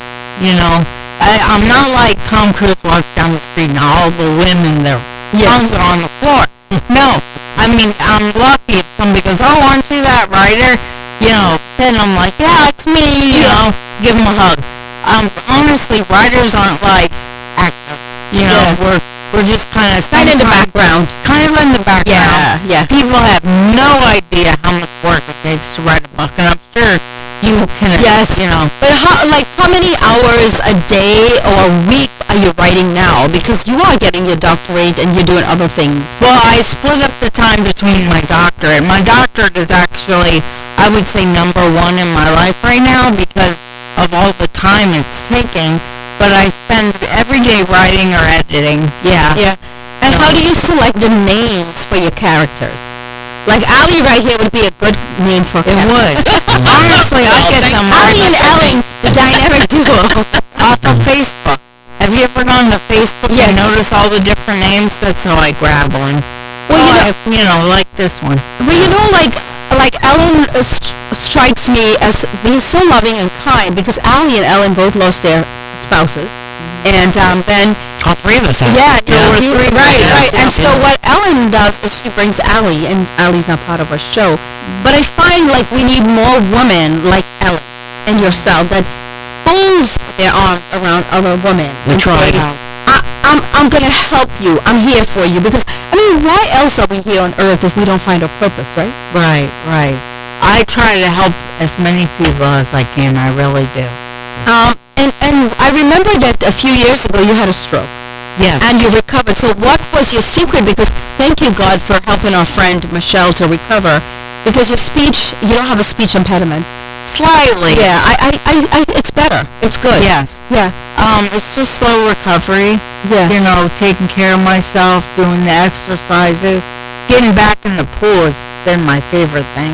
I'm not like Tom Cruise walks down the street and all the women, their tongues are on the floor. No, I mean, I'm lucky if somebody goes, "Oh, aren't you that writer?" Then I'm like, "Yeah, it's me," give them a hug. Honestly, writers aren't like actors, we're just kind of in the background. Kind of in the background. Yeah. People have no idea how much work it takes to write a book, and I'm sure you can. Yes. But how many hours a day or a week are you writing now? Because you are getting your doctorate and you're doing other things. Well, I split up the time between my doctorate. My doctorate is actually, I would say, number 1 in my life right now because of all the time it's taking. But I spend every day writing or editing. Yeah. And how do you select the names for your characters? Like Ali right here would be a good name for It would. Honestly, I get them Ali and Ellen, the dynamic duo. off of Facebook. Have you ever gone to Facebook Yes. and notice all the different names? That's how I grab one. Well, like this one. Well, like Ellen strikes me as being so loving and kind because Ali and Ellen both lost their spouses. And then All 3 of us have. right. And so what Ellen does is she brings Ali, and Ali's not part of our show. But I find like we need more women like Ellen and yourself that folds their arms around other women. We and tried. say, I'm gonna help you. I'm here for you because why else are we here on earth if we don't find our purpose, right? Right. I try to help as many people as I can. I really do. And I remember that a few years ago you had a stroke. Yeah. And you recovered. So what was your secret? Because thank you, God, for helping our friend Michelle to recover. Because your speech, you don't have a speech impediment. Slightly. Yeah, it's better. It's good. Yes. Yeah. It's just slow recovery. Yeah. You know, taking care of myself, doing the exercises, getting back in the pool has been my favorite thing.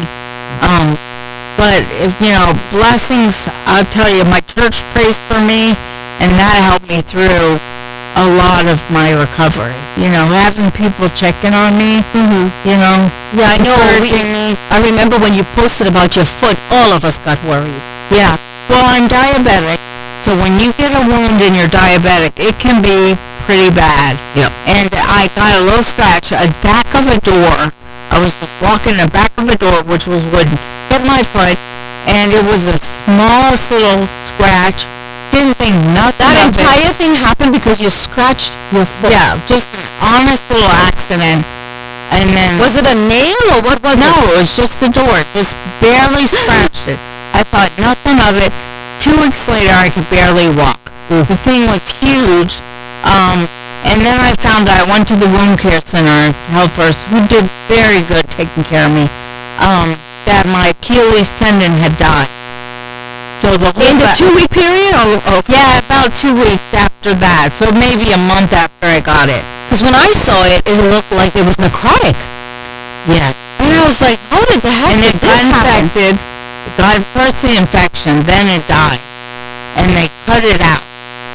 But if, you know, blessings, I'll tell you, my church prays for me, and that helped me through a lot of my recovery. You know, having people checking on me, you know. Yeah, I know. encouraging me. I remember when you posted about your foot, all of us got worried. Yeah. Well, I'm diabetic, so when you get a wound and you're diabetic, it can be pretty bad. Yep. And I got a little scratch at the back of a door. I was just walking the back of a door, which was wooden, hit my foot, and it was the smallest little scratch. Didn't think nothing That of entire thing happened because you scratched your foot. Yeah, just an honest little accident. And then... Was it a nail or what was it? No, it was just the door. Just barely scratched it. I thought nothing of it. 2 weeks later, I could barely walk. The thing was huge. And then I found out, I went to the wound care center, Healthfirst, who did very good taking care of me, that my Achilles tendon had died. So the whole... In the 2-week period? Yeah, about 2 weeks after that. So maybe a month after I got it. Because when I saw it, it looked like it was necrotic. Yeah. And I was like, how did the heck And did it this got happen? infected. It got first the infection, then it died. And they cut it out.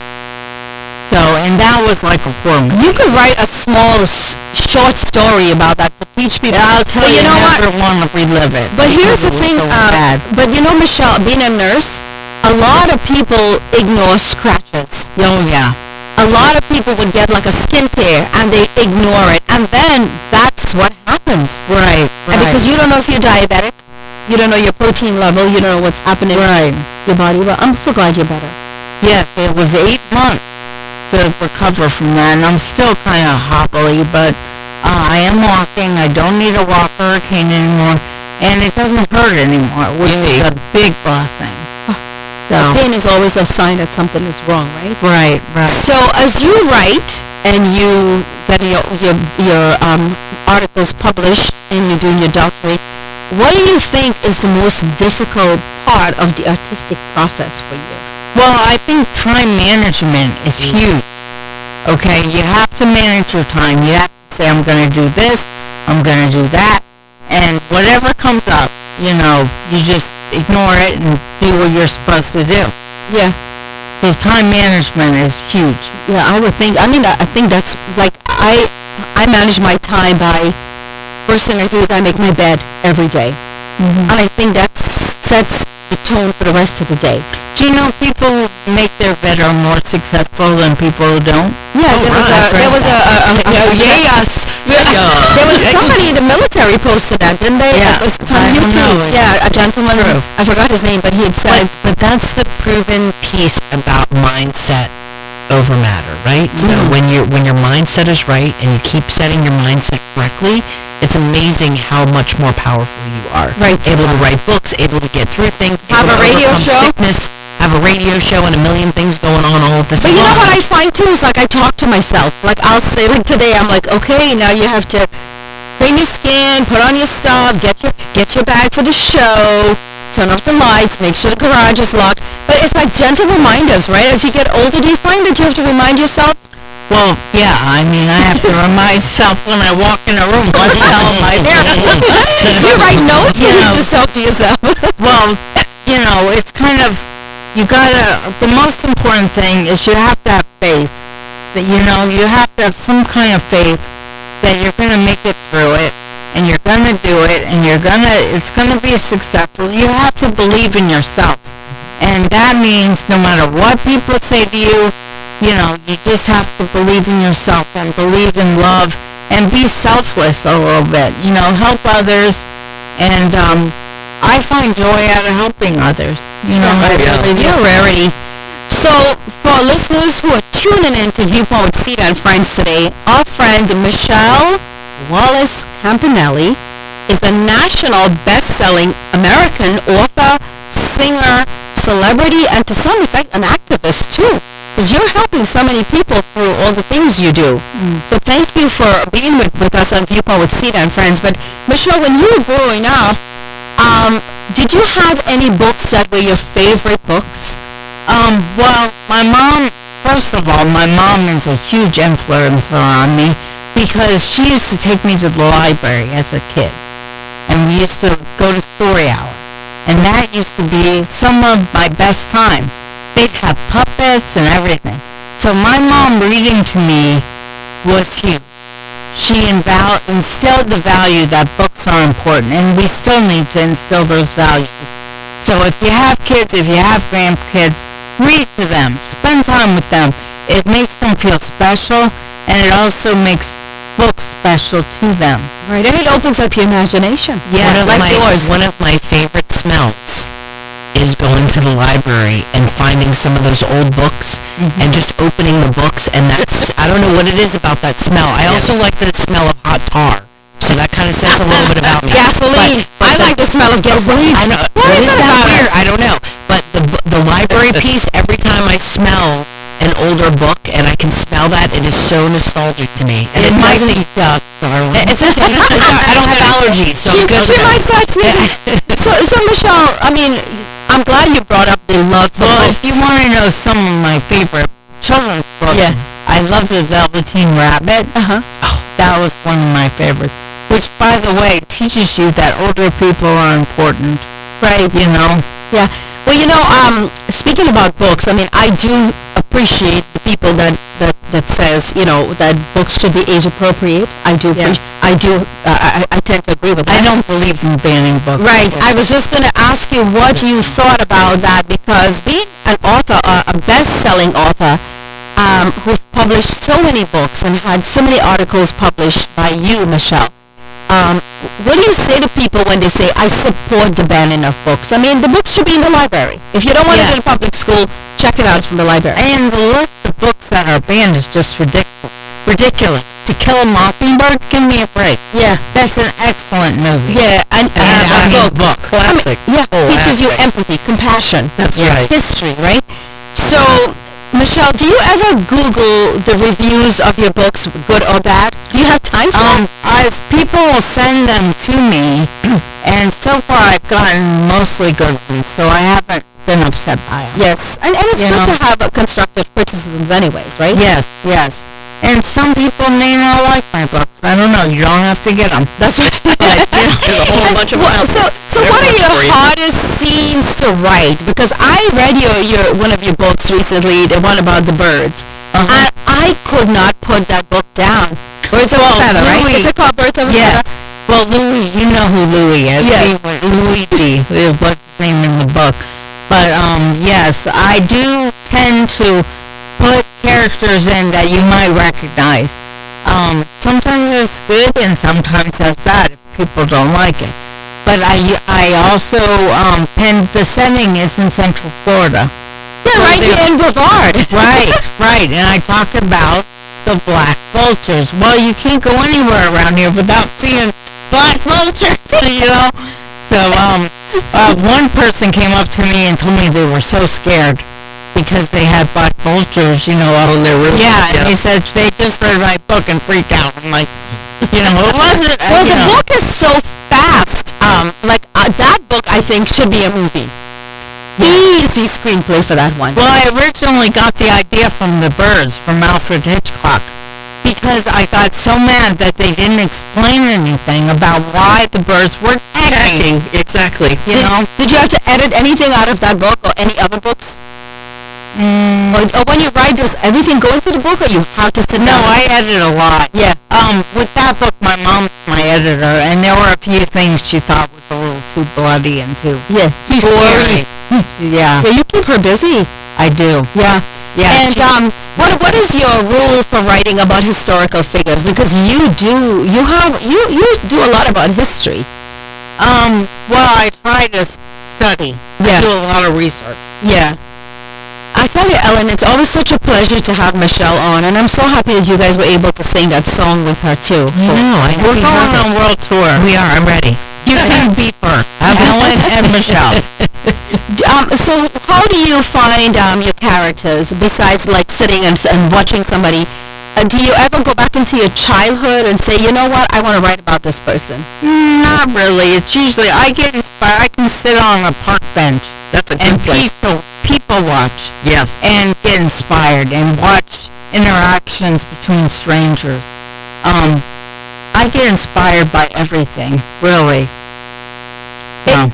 So, and that was like a horror movie. You could write a small, short story about that to teach people. I'll tell But you, know what? never want to relive it. But here's the because thing, it was so bad. but you know, Michelle, being a nurse, a lot of people ignore scratches. Oh, yeah. A lot of people would get like a skin tear and they ignore it, and then that's what happens. Right, And because you don't know if you're diabetic, you don't know your protein level, you don't know what's happening Right. in your body. Well, I'm so glad you're better. Yes, it was 8 months to recover from that, and I'm still kind of hobbly, but I am walking. I don't need a walker or cane anymore, and it doesn't hurt anymore, which is a big blessing. So, Pain is always a sign that something is wrong, right? right. So as you write and you get your articles published and you're doing your doctorate, what do you think is the most difficult part of the artistic process for you? Well, I think time management is huge. Okay, you have to manage your time. You have to say, I'm going to do this, I'm going to do that, and whatever comes up, you know, you just ignore it and do what you're supposed to do. Yeah. So time management is huge. Yeah, I would think. I mean, I think that's like I manage my time by first thing I do is I make my bed every day, and I think that sets the tone for the rest of the day. Do you know people who make their bed are more successful than people who don't? Yeah, there was somebody in the military posted that, didn't they? Yeah, It was on I don't YouTube. know. Yeah, a gentleman. True. I forgot his name, but he had said. But that's the proven piece about mindset over matter, right? So when your mindset is right and you keep setting your mindset correctly, it's amazing how much more powerful you are. Right. Able to write books, able to get through things, Have able a to radio overcome show. sickness, have a radio show and a million things going on all at the But same you know time. what I find too is like I talk to myself. Like I'll say like today I'm like, okay, now you have to clean your skin, put on your stuff, get your bag for the show, turn off the lights, make sure the garage is locked. But it's like gentle reminders, right? As you get older, do you find that you have to remind yourself? Well, yeah, I mean, I have to remind myself when I walk in a room, what the hell am I doing? Do you write notes or you just talk to yourself? Well, you know, it's kind of, the most important thing is you have to have faith. That, you know, you have to have some kind of faith that you're going to make it through it, and you're going to do it, and it's going to be successful. You have to believe in yourself. And that means no matter what people say to you, you know, you just have to believe in yourself and believe in love and be selfless a little bit. You know, help others. And I find joy out of helping others. You know, I really do. You're a rarity. So, for our listeners who are tuning in to Viewpoint with Sita and Friends today, our friend Michelle Wallace Campanelli is a national best-selling American author, singer, celebrity, and to some effect, an activist too. Because you're helping so many people through all the things you do. So thank you for being with us on Viewpoint with Sita and Friends. But Michelle, when you were growing up, Did you have any books that were your favorite books? Well, first of all, my mom is a huge influencer on me because she used to take me to the library as a kid. And we used to go to story hour. And that used to be some of my best time. They'd have puppets and everything. So my mom reading to me was huge. She instilled the value that books are important, and we still need to instill those values. So if you have kids, if you have grandkids, read to them. Spend time with them. It makes them feel special, and it also makes books special to them. Right, and it opens up your imagination. Yeah, yours. One of my favorite smells is going to the library and finding some of those old books and just opening the books, and that's, I don't know what it is about that smell. I also like the smell of hot tar. So that kind of says a little bit about me. Gasoline. I like the smell of gasoline. I know. What is that weird? I don't know. But the library piece, every time I smell an older book and I can smell that, it is so nostalgic to me. And it might be dust, darling. It's okay. I don't have allergies, so she good. might say it's so Michelle, I mean, I'm glad you brought up the love for books. If you want to know some of my favorite children's books, I love The Velveteen Rabbit. That was one of my favorites. Which, by the way, teaches you that older people are important. Right. You know? Yeah. Well, speaking about books, I mean, I do appreciate the people that says, that books should be age appropriate. I do. I tend to agree with that. I don't believe in banning books. Right. I was just going to ask you what you thought about that, because being an author, a best-selling author, who's published so many books and had so many articles published by you, Michelle. What do you say to people when they say, I support the banning of books? I mean, the books should be in the library. If you don't want it in public school, check it out from the library. And the list of books that are banned is just ridiculous. To Kill a Mockingbird, give me a break. Yeah. That's an excellent movie. Yeah, and a book. Classic. Teaches you empathy, compassion. That's right. History, right? So, Michelle, do you ever Google the reviews of your books, good or bad? Do you have time for that? As people will send them to me, and so far I've gotten mostly good ones, so I haven't been upset by them. Yes, and it's good to have constructive criticisms anyways, right? Yes. And some people may not like my books. I don't know. You don't have to get them. That's right. There's a whole bunch of miles. So what are your hardest scenes to write? Because I read one of your books recently, the one about the birds. And I could not put that book down. Birds of a Feather, right? Is it called Birds of a Feather? Well, Louis, you know who Louis is. Yes. Luigi is what's his name in the book. But, yes, I do tend to put characters in that you might recognize. Sometimes it's good and sometimes that's bad if people don't like it. But I also, the setting is in Central Florida. Yeah, so right here in Brevard. Right. And I talk about the black vultures. Well, you can't go anywhere around here without seeing black vultures, So, one person came up to me and told me they were so scared because they had black vultures, out in their room. Yeah, and he said they just read my book and freaked out. I'm like, it wasn't. Well, the book is so fast. That book, I think, should be a movie. Easy screenplay for that one. Well, I originally got the idea from The Birds, from Alfred Hitchcock, because I got so mad that they didn't explain anything about why the birds were attacking. Exactly. Did you have to edit anything out of that book or any other books? Or when you write, does everything go into the book, or you have to sit down? No, I edit a lot. Yeah. With that book, my mom's my editor, and there were a few things she thought was a little too bloody and too scary. Yeah. You keep her busy. I do. Yeah. And what is your rule for writing about historical figures? Because you do a lot about history. Well, I try to study. I do a lot of research. Yeah. I tell you, Ellen, it's always such a pleasure to have Michelle on, and I'm so happy that you guys were able to sing that song with her, too. We're going on world tour. We are. I'm ready. You can beat her. Ellen and Michelle. So how do you find your characters, besides, sitting and watching somebody Do you ever go back into your childhood and say, you know what, I want to write about this person? Not really. It's usually I get inspired. I can sit on a park bench That's a good and place. people watch Yeah. and get inspired and watch interactions between strangers. I get inspired by everything, really. So.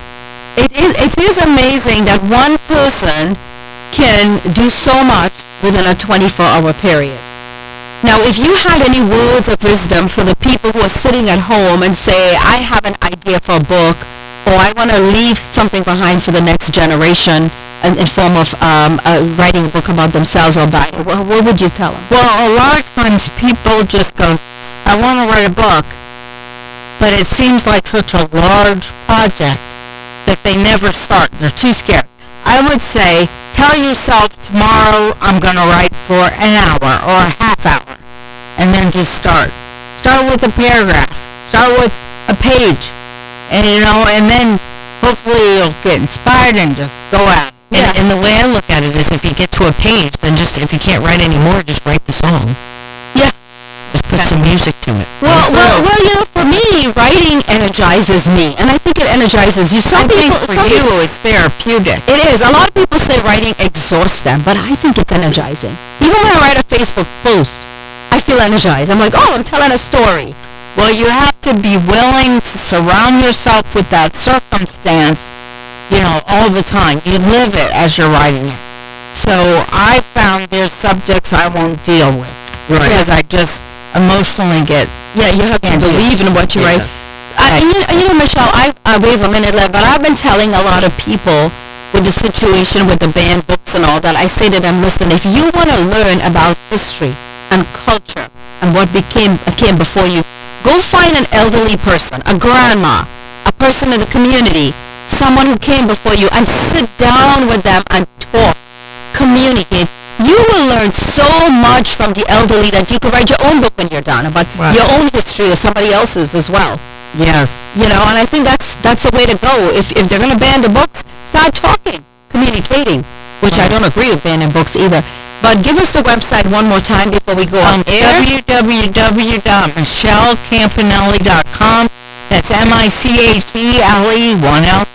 It is amazing that one person can do so much within a 24-hour period. Now, if you had any words of wisdom for the people who are sitting at home and say, I have an idea for a book, or I want to leave something behind for the next generation in form of writing a book about themselves or about it, what would you tell them? Well, a lot of times people just go, I want to write a book, but it seems like such a large project that they never start. They're too scared. I would say, tell yourself tomorrow I'm going to write for an hour or a half hour, and then just start. Start with a paragraph. Start with a page, and then hopefully you'll get inspired and just go out. Yeah. And the way I look at it is if you get to a page, then just, if you can't write anymore, just write the song. Yeah. Just put some music to it. Well, for me, writing energizes me, and I think it energizes you. I think for you it's therapeutic. It is. A lot of people say writing exhausts them, but I think it's energizing. Even when I write a Facebook post, I feel energized. I'm like, oh, I'm telling a story. Well, you have to be willing to surround yourself with that circumstance, all the time. You live it as you're writing it. So I found there's subjects I won't deal with. Right. Because I just emotionally get... Yeah, you have to believe in what you write. Michelle, we have a minute left, but I've been telling a lot of people with the situation with the banned books and all that, I say to them, listen, if you want to learn about history and culture and what came before you, go find an elderly person, a grandma, a person in the community, someone who came before you, and sit down with them and talk, communicate. You will learn so much from the elderly that you could write your own book when you're done about your own history or somebody else's as well. Yes. And I think that's the way to go. If they're going to ban the books, start talking, communicating, which I don't agree with banning books either. But give us the website one more time before we go on air. www.michellecampanelli.com. That's MICHELE, one L,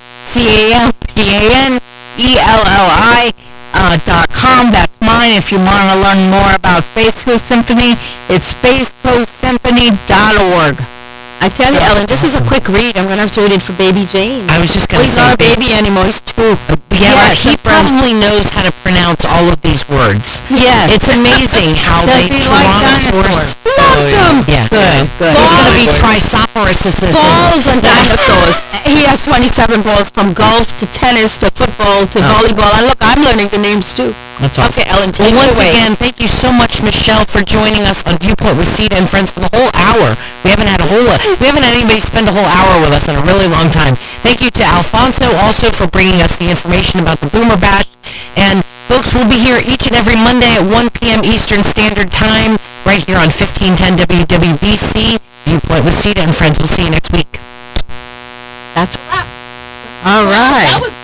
CAMPANELLI.com. That's mine. If you want to learn more about Space Coast Symphony, it's spacecoastsymphony.org. I tell you, Ellen, this is a quick read. I'm going to have to read it for baby Jane. I was just going to He's say... not a baby anymore. He's 2. Yeah, he probably knows how to pronounce all of these words. Yes. It's amazing how Does they he like dinosaurs? Loves them. Yeah. Good. He's going to be Trisophorus. Balls and dinosaurs. He has 27 balls from golf to tennis to football to volleyball. And look, I'm learning the names too. That's awesome. Okay, Ellen, take Well, it once away. again, thank you so much, Michelle, for joining us on Viewpoint with Sita and Friends for the whole hour. We haven't had anybody spend a whole hour with us in a really long time. Thank you to Alfonso also for bringing us the information about the Boomer Bash. And folks, we'll be here each and every Monday at 1 p.m. Eastern Standard Time, right here on 1510 WWBC. Viewpoint with Sita and Friends. We'll see you next week. That's a wrap. All right. That was